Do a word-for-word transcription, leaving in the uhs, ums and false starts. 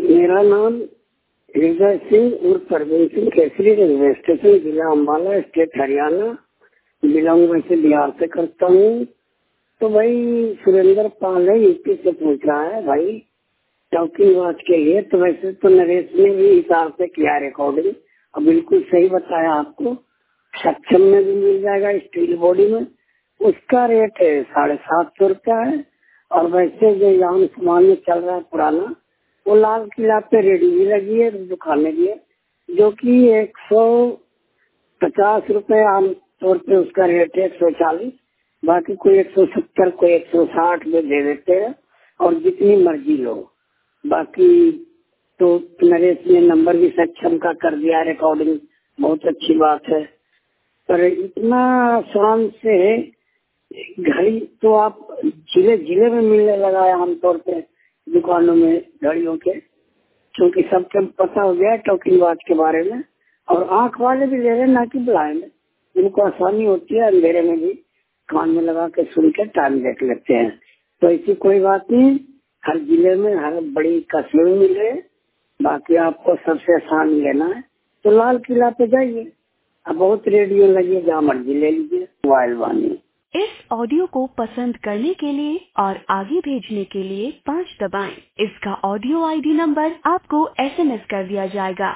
मेरा नाम हृदय सिंह उर्फ परवीन सिंह केसरी, रेलवे स्टेशन, जिला अम्बाला, स्टेट हरियाणा। बिलोंग वैसे बिहार से करता हूँ। तो भाई सुरेंद्र पाल है, यूपी से पूछ रहा है भाई टॉकिंग वॉच के लिए। तो वैसे तो नरेश ने भी हिसाब से किया रिकॉर्डिंग और बिल्कुल सही बताया आपको। सक्षम में भी मिल जाएगा स्टील बॉडी में, उसका रेट है साढ़े सात सौ रुपया है। और वैसे जो यहाँ सामान में चल रहा है पुराना, वो लाल किला पे रेडी भी लगी है, दुकानें भी है, जो कि एक सौ पचास रुपए आम तौर पे उसका रेट है, एक सौ चालीस। बाकी कोई एक सौ सत्तर, कोई एक सौ साठ में दे देते हैं और जितनी मर्जी लो। बाकी तो नरेश ने नंबर भी सक्षम का कर दिया रिकॉर्डिंग, बहुत अच्छी बात है। पर इतना आसान से घड़ी तो आप जिले जिले में मिलने लगा है आमतौर पे दुकानों में घड़ियों के, क्योंकि सबके पता हो गया टॉकिंग वॉच के बारे में। और आंख वाले भी ले रहे, ना कि ब्लाइंड, उनको आसानी होती है अंधेरे में भी कान में लगा के सुन के टाइम देख लेते हैं। तो ऐसी कोई बात नहीं, हर जिले में हर बड़ी कस्बे में मिल रहे। बाकी आपको सबसे आसान लेना है तो लाल किला पे जाइए, अब बहुत रेडियो लगी, जहाँ मर्जी ले लीजिए। मोबाइल वानी इस ऑडियो को पसंद करने के लिए और आगे भेजने के लिए पाँच दबाएं। इसका ऑडियो आईडी नंबर आपको एसएमएस कर दिया जाएगा।